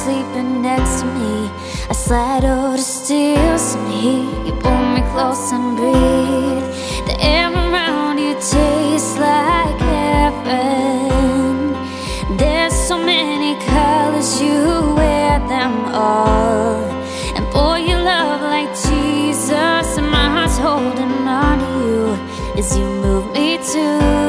sleeping next to me. I slide over to steal some heat. You pull me close and breathe. The air around you tastes like heaven. There's so many colors, you wear them all. And boy, you love like Jesus, and my heart's holding on to you as you move me to.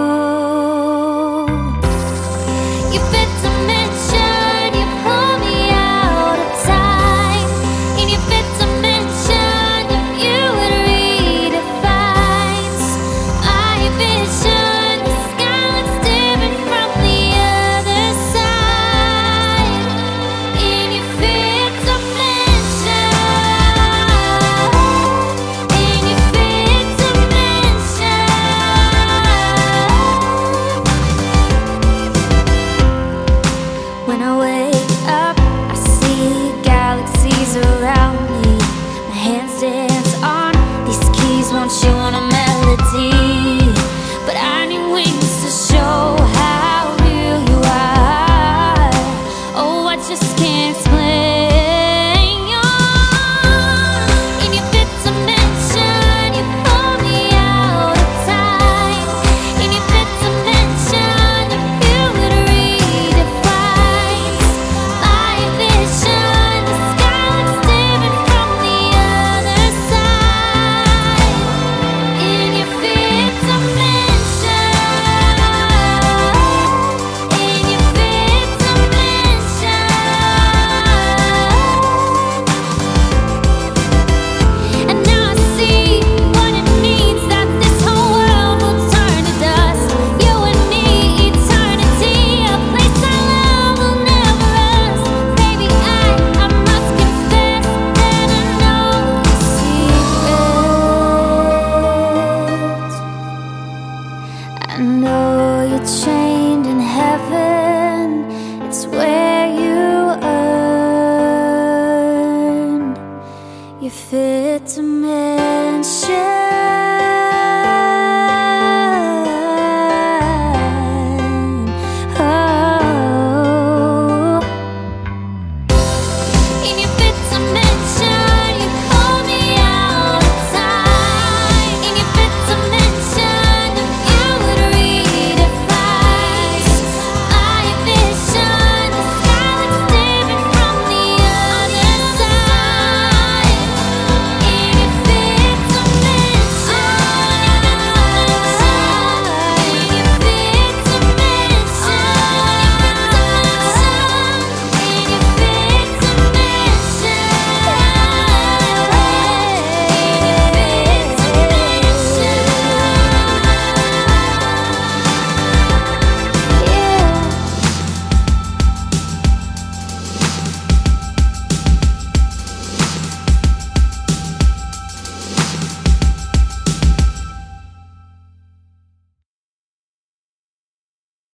When I wake up, I see galaxies around me. My hands dance on these keys, won't you want a melody? But I need wings to show how real you are. Oh, I just can't explain.